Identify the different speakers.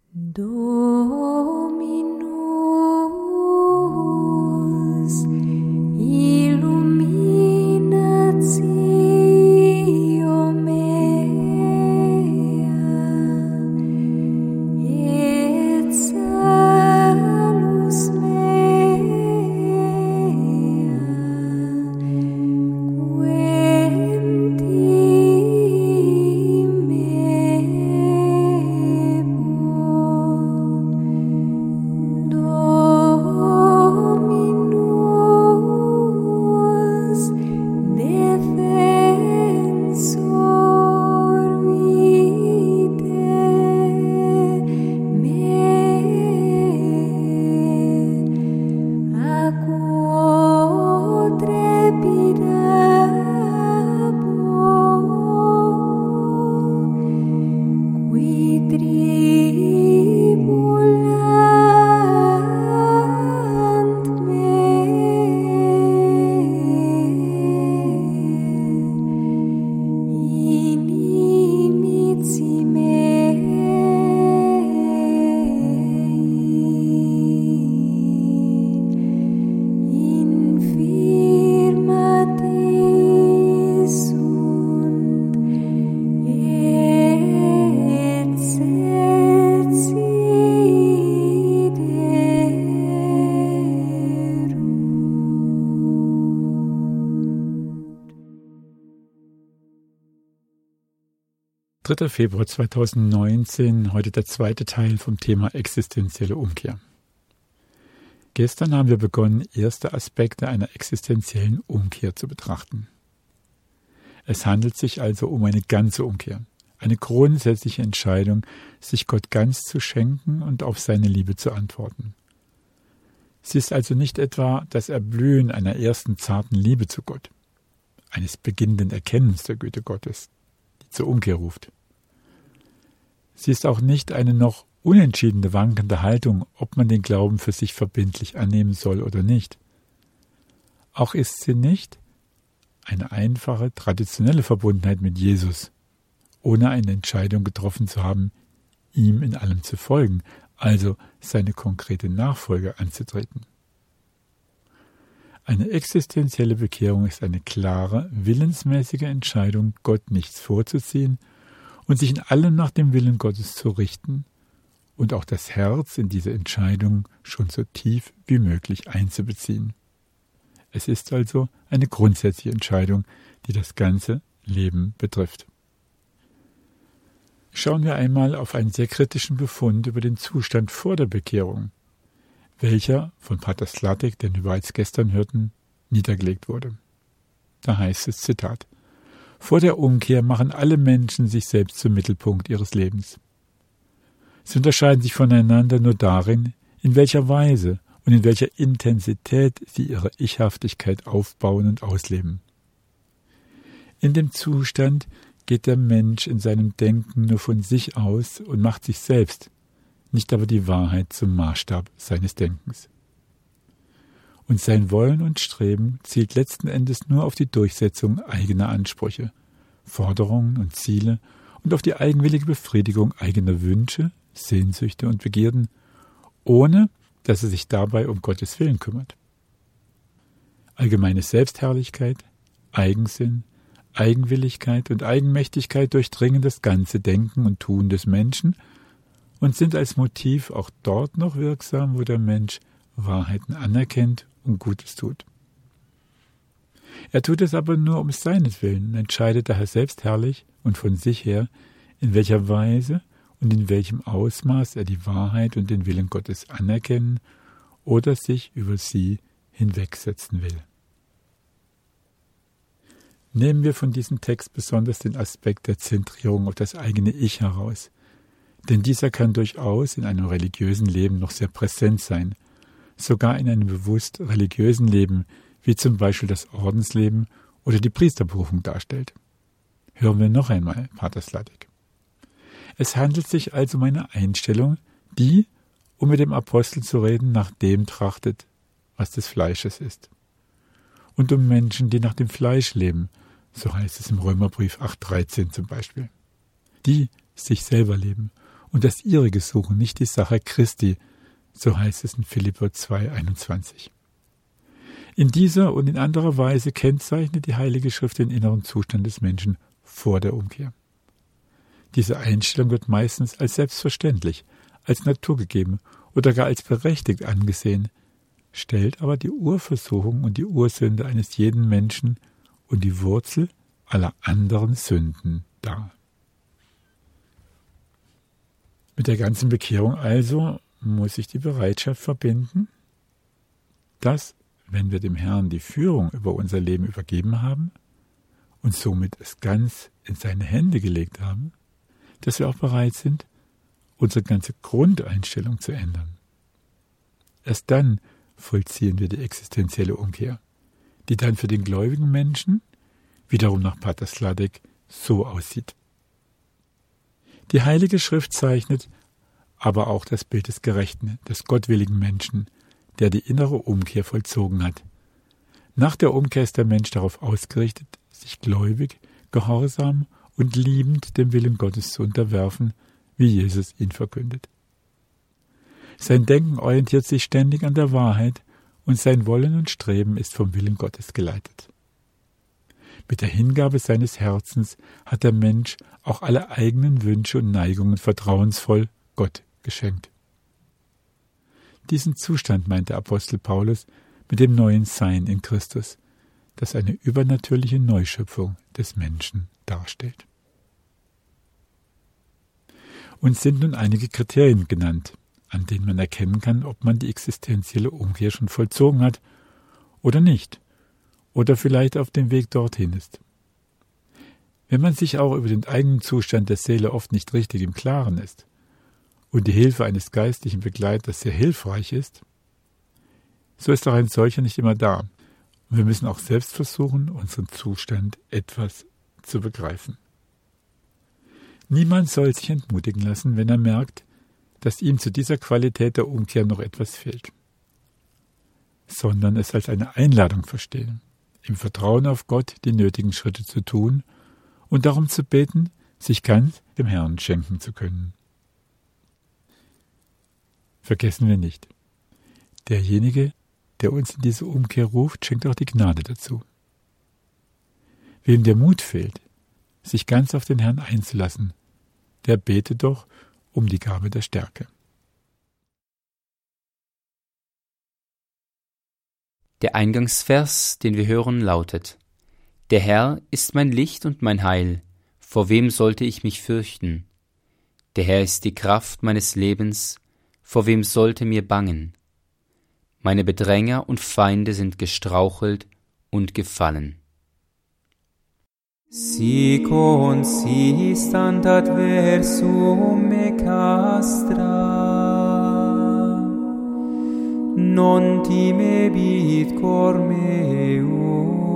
Speaker 1: Dominus illuminatio mea et salus mea quem Dominus defensor vitae meae a quo trepidabo qui tribulant me inimici mei infirmitis sunt et setiderunt.
Speaker 2: 3. Februar 2019, heute der zweite Teil vom Thema existenzielle Umkehr. Gestern haben wir begonnen, erste Aspekte einer existenziellen Umkehr zu betrachten. Es handelt sich also um eine ganze Umkehr, eine grundsätzliche Entscheidung, sich Gott ganz zu schenken und auf seine Liebe zu antworten. Sie ist also nicht etwa das Erblühen einer ersten zarten Liebe zu Gott, eines beginnenden Erkennens der Güte Gottes, die zur Umkehr ruft. Sie ist auch nicht eine noch unentschiedene wankende Haltung, ob man den Glauben für sich verbindlich annehmen soll oder nicht. Auch ist sie nicht eine einfache, traditionelle Verbundenheit mit Jesus, ohne eine Entscheidung getroffen zu haben, ihm in allem zu folgen, also seine konkrete Nachfolge anzutreten. Eine existenzielle Bekehrung ist eine klare, willensmäßige Entscheidung, Gott nichts vorzuziehen und sich in allem nach dem Willen Gottes zu richten und auch das Herz in diese Entscheidung schon so tief wie möglich einzubeziehen. Es ist also eine grundsätzliche Entscheidung, die das ganze Leben betrifft. Schauen wir einmal auf einen sehr kritischen Befund über den Zustand vor der Bekehrung, welcher von Pater Sladek, den wir bereits gestern hörten, niedergelegt wurde. Da heißt es, Zitat: Vor der Umkehr machen alle Menschen sich selbst zum Mittelpunkt ihres Lebens. Sie unterscheiden sich voneinander nur darin, in welcher Weise und in welcher Intensität sie ihre Ichhaftigkeit aufbauen und ausleben. In dem Zustand geht der Mensch in seinem Denken nur von sich aus und macht sich selbst, nicht aber die Wahrheit zum Maßstab seines Denkens. Und sein Wollen und Streben zielt letzten Endes nur auf die Durchsetzung eigener Ansprüche, Forderungen und Ziele und auf die eigenwillige Befriedigung eigener Wünsche, Sehnsüchte und Begierden, ohne dass er sich dabei um Gottes Willen kümmert. Allgemeine Selbstherrlichkeit, Eigensinn, Eigenwilligkeit und Eigenmächtigkeit durchdringen das ganze Denken und Tun des Menschen und sind als Motiv auch dort noch wirksam, wo der Mensch Wahrheiten anerkennt und Gutes tut. Er tut es aber nur um seinetwillen und entscheidet daher selbstherrlich und von sich her, in welcher Weise und in welchem Ausmaß er die Wahrheit und den Willen Gottes anerkennen oder sich über sie hinwegsetzen will. Nehmen wir von diesem Text besonders den Aspekt der Zentrierung auf das eigene Ich heraus, denn dieser kann durchaus in einem religiösen Leben noch sehr präsent sein, sogar in einem bewusst religiösen Leben, wie zum Beispiel das Ordensleben oder die Priesterberufung darstellt. Hören wir noch einmal Pater Sladek. Es handelt sich also um eine Einstellung, die, um mit dem Apostel zu reden, nach dem trachtet, was des Fleisches ist. Und um Menschen, die nach dem Fleisch leben, so heißt es im Römerbrief 8,13 zum Beispiel, die sich selber leben und das ihrige suchen, nicht die Sache Christi, so heißt es in Philipper 2,21. In dieser und in anderer Weise kennzeichnet die Heilige Schrift den inneren Zustand des Menschen vor der Umkehr. Diese Einstellung wird meistens als selbstverständlich, als naturgegeben oder gar als berechtigt angesehen, stellt aber die Urversuchung und die Ursünde eines jeden Menschen und die Wurzel aller anderen Sünden dar. Mit der ganzen Bekehrung also muss sich die Bereitschaft verbinden, dass, wenn wir dem Herrn die Führung über unser Leben übergeben haben und somit es ganz in seine Hände gelegt haben, dass wir auch bereit sind, unsere ganze Grundeinstellung zu ändern. Erst dann vollziehen wir die existenzielle Umkehr, die dann für den gläubigen Menschen, wiederum nach Pater Sladek, so aussieht. Die Heilige Schrift zeichnet aber auch das Bild des gerechten, des gottwilligen Menschen, der die innere Umkehr vollzogen hat. Nach der Umkehr ist der Mensch darauf ausgerichtet, sich gläubig, gehorsam und liebend dem Willen Gottes zu unterwerfen, wie Jesus ihn verkündet. Sein Denken orientiert sich ständig an der Wahrheit und sein Wollen und Streben ist vom Willen Gottes geleitet. Mit der Hingabe seines Herzens hat der Mensch auch alle eigenen Wünsche und Neigungen vertrauensvoll Gott geschenkt. Diesen Zustand meint der Apostel Paulus mit dem neuen Sein in Christus, das eine übernatürliche Neuschöpfung des Menschen darstellt. Uns sind nun einige Kriterien genannt, an denen man erkennen kann, ob man die existenzielle Umkehr schon vollzogen hat oder nicht, oder vielleicht auf dem Weg dorthin ist. Wenn man sich auch über den eigenen Zustand der Seele oft nicht richtig im Klaren ist und die Hilfe eines geistlichen Begleiters sehr hilfreich ist, so ist auch ein solcher nicht immer da. Und wir müssen auch selbst versuchen, unseren Zustand etwas zu begreifen. Niemand soll sich entmutigen lassen, wenn er merkt, dass ihm zu dieser Qualität der Umkehr noch etwas fehlt, sondern es als eine Einladung verstehen, im Vertrauen auf Gott die nötigen Schritte zu tun und darum zu beten, sich ganz dem Herrn schenken zu können. Vergessen wir nicht, derjenige, der uns in diese Umkehr ruft, schenkt auch die Gnade dazu. Wem der Mut fehlt, sich ganz auf den Herrn einzulassen, der bete doch um die Gabe der Stärke.
Speaker 3: Der Eingangsvers, den wir hören, lautet: Der Herr ist mein Licht und mein Heil, vor wem sollte ich mich fürchten? Der Herr ist die Kraft meines Lebens, vor wem sollte mir bangen? Meine Bedränger und Feinde sind gestrauchelt und gefallen.
Speaker 4: Si consistant adversum me castra, non timebit cor meum.